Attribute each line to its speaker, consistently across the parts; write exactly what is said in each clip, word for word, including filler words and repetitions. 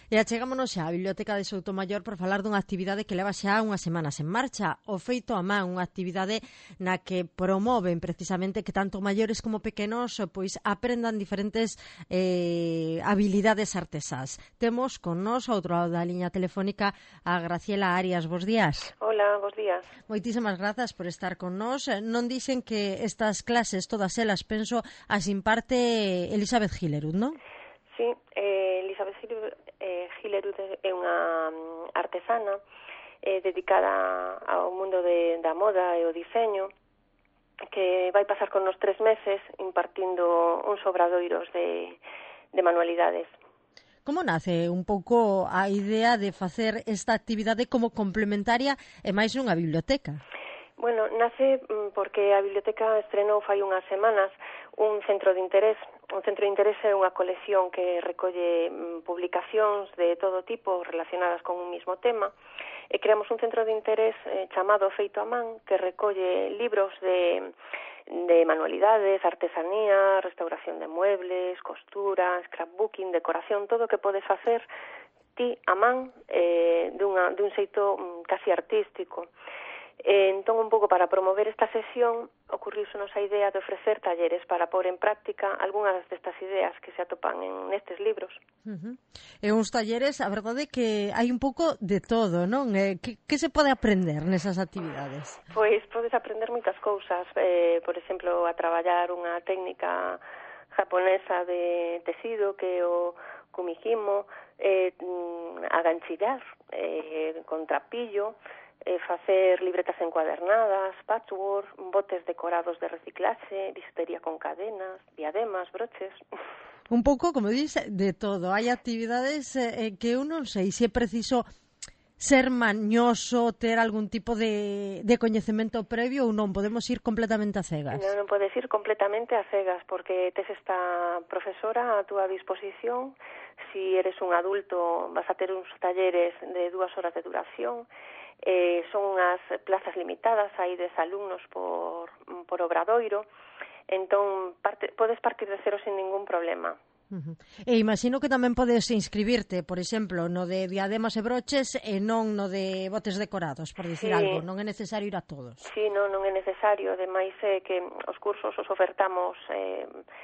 Speaker 1: E achegámonos xa á Biblioteca de Soutomaior por falar dunha actividade que leva xa unhas semanas en marcha, o Feito a Man, unha actividade na que promoven precisamente que tanto maiores como pequenos pois aprendan diferentes eh, habilidades artesás. Temos con nós outro lado da liña telefónica a Graciela Arias. Bos días.
Speaker 2: Hola, bos días.
Speaker 1: Moitísimas grazas por estar con nós. Non dixen que estas clases, todas elas, penso, as imparte Elizabeth Gilerud, non?
Speaker 2: Sí, eh, Elizabeth Gilerud, eh, Gilerud é unha artesana eh, dedicada ao mundo de, da moda e o diseño, que vai pasar con nos tres meses impartindo uns obradoiros de, de manualidades.
Speaker 1: Como nace un pouco a idea de facer esta actividade como complementaria e máis nunha biblioteca?
Speaker 2: Bueno, nace porque a biblioteca estrenou fai unhas semanas un centro de interés. Un centro de interés é unha colección que recolle publicacións de todo tipo relacionadas con un mismo tema, e creamos un centro de interés eh, chamado Feito a Man, que recolle libros de, de manualidades, artesanía, restauración de muebles, costura, scrapbooking, decoración, todo o que podes facer ti a man eh, dunha, dun xeito um, casi artístico. Eh, entón, un pouco para promover esta sesión, ocurriusenos a idea de ofrecer talleres para pôr en práctica algunhas destas ideas que se atopan en nestes libros.
Speaker 1: Uh-huh. E uns talleres, a verdade que hai un pouco de todo, non? Eh, que, que se pode aprender nesas actividades?
Speaker 2: Pois podes aprender moitas cousas, eh, por exemplo, a traballar unha técnica japonesa de tecido que é o kumihimo, eh, a ganchillar eh, con trapillo, eh, facer libretas encuadernadas, patchwork, botes decorados de reciclaxe, bistería con cadenas, diademas, broches.
Speaker 1: Un pouco, como dice, de todo. Hai actividades eh, que eu non sei se é preciso ser mañoso, ter algún tipo de, de coñecemento previo ou non, podemos ir completamente a cegas.
Speaker 2: Non, non podes ir completamente a cegas, porque tes esta profesora a túa disposición. Si eres un adulto, vas a ter uns talleres de dúas horas de duración. Eh, son unhas plazas limitadas, hai dez alumnos por, por obradoiro, entón parte, podes partir de cero sin ningún problema.
Speaker 1: Uh-huh. E imagino que tamén podes inscribirte, por exemplo, no de diademas e broches e non no de botes decorados, por dicir
Speaker 2: sí.
Speaker 1: algo, non é necesario ir a todos.
Speaker 2: Sí, non, non é necesario, ademais é eh, que os cursos os ofertamos eh,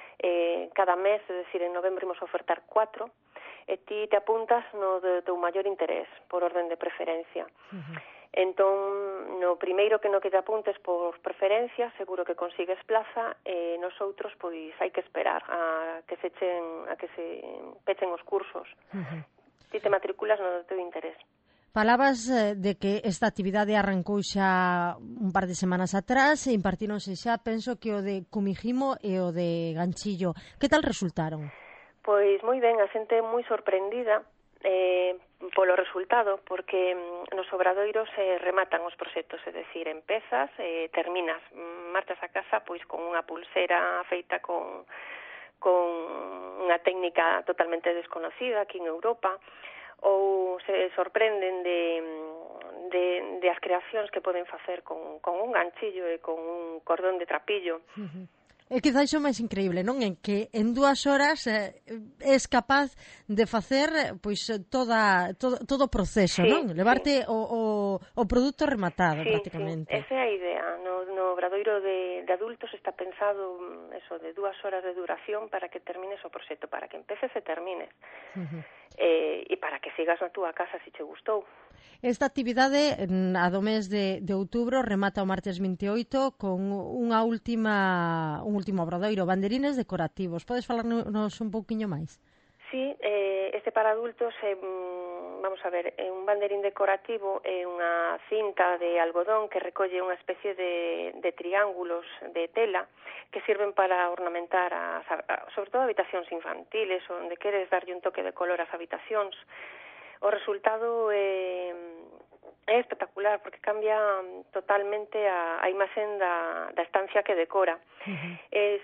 Speaker 2: eh, cada mes, é dicir, en novembro imos ofertar cuatro, e ti te apuntas no de teu maior interés, por orden de preferencia. Uh-huh. Entón, no primeiro que no que te apuntes por preferencia, seguro que consigues plaza, e nos outros, pois, hai que esperar a que se echen, a que se pechen os cursos. Uh-huh. Ti te matriculas no teu interés.
Speaker 1: Falabas eh, de que esta actividade arrancou xa un par de semanas atrás e impartíronse xa, penso que o de kumihimo e o de ganchillo. Que tal resultaron?
Speaker 2: Pois moi ben, a xente moi sorprendida eh, polo resultado, porque mm, nos obradoiros se eh, rematan os proxectos, é dicir, empezas e eh, terminas, marchas a casa pois con unha pulsera feita con, con unha técnica totalmente desconocida aquí en Europa, ou se sorprenden de, de, de as creacións que poden facer con, con un ganchillo e con un cordón de trapillo.
Speaker 1: Uh-huh. É quizás o máis increíble, non? En que en dúas horas eh, és capaz de facer pois toda todo, todo o proceso,
Speaker 2: sí,
Speaker 1: non? Levarte
Speaker 2: sí.
Speaker 1: o, o, o produto rematado,
Speaker 2: sí,
Speaker 1: prácticamente.
Speaker 2: Sí, esa é a idea. No, no obradoiro de, de adultos está pensado eso de dúas horas de duración para que termines o proxecto, para que empeces e termines. Uh-huh. Eh, e para que sigas na túa casa se che gustou.
Speaker 1: Esta actividade a do mes de, de outubro remata o martes vinte e oito con unha última un último obradoiro, banderines decorativos. Podes falarnos un pouquiño máis?
Speaker 2: Sí, eh, este para adultos é, mm, vamos a ver, é un banderín decorativo, é unha cinta de algodón que recolle unha especie de, de triángulos de tela que sirven para ornamentar as, sobre todo habitacións infantiles, onde queres darlle un toque de color ás habitacións. O resultado é, é espectacular porque cambia totalmente a, a imaxen da, da estancia que decora. Uh-huh. É,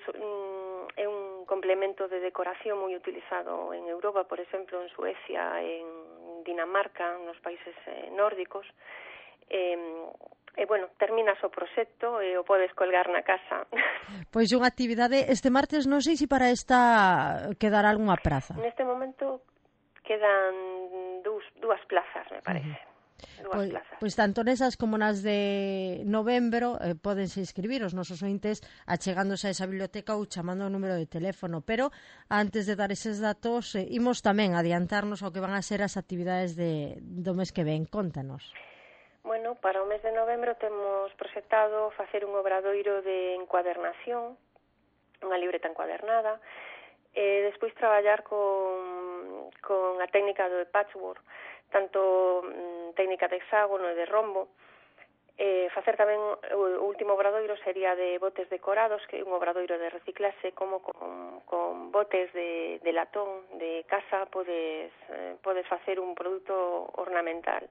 Speaker 2: é un complemento de decoración moi utilizado en Europa, por exemplo, en Suecia, en Dinamarca, nos países eh, nórdicos. E, e, bueno, terminas o proxecto e o podes colgar na casa.
Speaker 1: Pois unha actividade este martes, non sei se para esta quedará algunha praza.
Speaker 2: Neste momento Quedan dous, dúas plazas, me parece. Uh-huh.
Speaker 1: Pois, pois tanto nesas como nas de novembro eh, podense inscribir os nosos ointes achegándose a esa biblioteca ou chamando o número de teléfono, pero antes de dar eses datos eh, imos tamén adiantarnos ao que van a ser as actividades de, do mes que ven. Contanos.
Speaker 2: Bueno, para o mes de novembro temos proxectado facer un obradoiro de encuadernación, unha libreta encuadernada, e despois traballar con, con a técnica do patchwork, tanto mm, técnica de hexágono e de rombo. Eh, facer tamén o último obradoiro sería de botes decorados, que é un obradoiro de reciclase, como con, con botes de, de latón, de casa, podes, eh, podes facer un produto ornamental.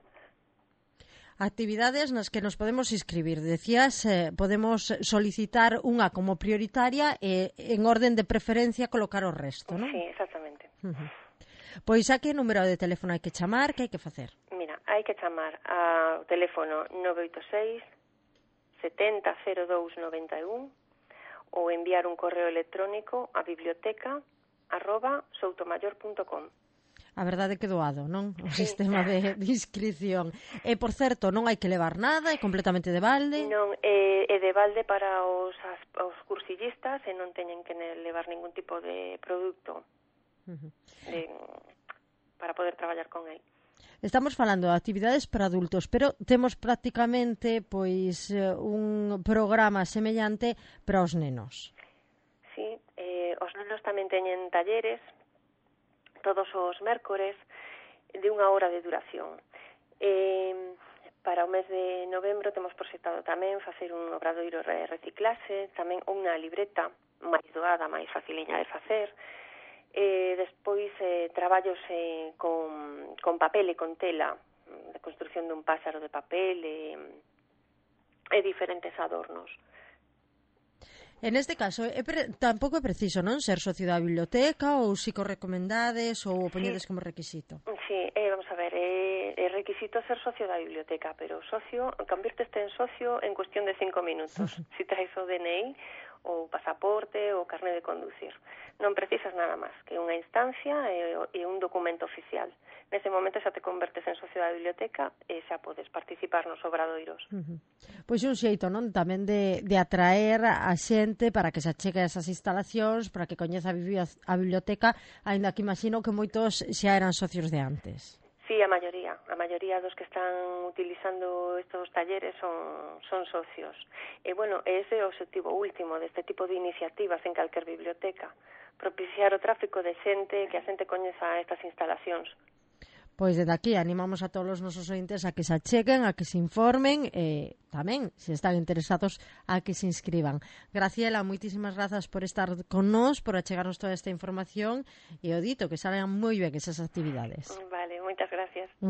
Speaker 1: Actividades nas que nos podemos inscribir. Decías, eh, podemos solicitar unha como prioritaria e en orden de preferencia colocar o resto, non?
Speaker 2: Sí, exactamente.
Speaker 1: Uh-huh. Pois a que número de teléfono hai que chamar, que hai que facer?
Speaker 2: Mira, hai que chamar ao teléfono nove oito seis setenta cero dous noventa e un ou enviar un correo electrónico a biblioteca arroba soutomayor punto com.
Speaker 1: A verdade que doado, non? O
Speaker 2: sí.
Speaker 1: Sistema de, de inscripción. E, por certo, non hai que levar nada, é completamente de balde?
Speaker 2: Non, é, é de balde para os, as, os cursillistas e non teñen que levar ningún tipo de produto uh-huh. de, para poder traballar con el.
Speaker 1: Estamos falando de actividades para adultos, pero temos prácticamente pois un programa semellante para os nenos.
Speaker 2: Sí, eh, os nenos tamén teñen talleres todos os mércores de unha hora de duración. Eh, para o mes de novembro temos proxectado tamén facer un obradoiro de reciclase, tamén unha libreta máis doada, máis faciliña de facer. Eh, despois eh, traballos eh, con, con papel e con tela, de construcción dun páxaro de papel e, e diferentes adornos.
Speaker 1: En este caso, é pre, tampouco é preciso, non, ser socio da biblioteca ou si co recomendades ou o poñedes sí. como requisito?
Speaker 2: Sí, eh, vamos a ver, é, é requisito ser socio da biblioteca, pero socio, convirteste en socio en cuestión de cinco minutos, si traes o D N I ou pasaporte ou carné de conducir. Non precisas nada máis que unha instancia e, e un documento oficial. Nese momento xa te convertes en socio da biblioteca e xa podes participar nos obradoiros.
Speaker 1: Uh-huh. Pois un xeito, non, tamén de, de atraer a xente para que se achegue a esas instalacións, para que coñeza a, a biblioteca, aínda que imagino que moitos xa eran socios de antes.
Speaker 2: Sí, a maioría. A maioría dos que están utilizando estos talleres son, son socios. E, bueno, ese é o objetivo último deste tipo de iniciativas en calquer biblioteca. Propiciar o tráfico de xente, que a xente coñeza estas instalacións.
Speaker 1: Pois desde aquí animamos a todos os nosos ointes a que se acheguen, a que se informen e tamén, se están interesados, a que se inscriban. Graciela, moitísimas grazas por estar con nós, por achegarnos toda esta información e o dito, que salgan moi ben esas actividades.
Speaker 2: Vale, moitas gracias.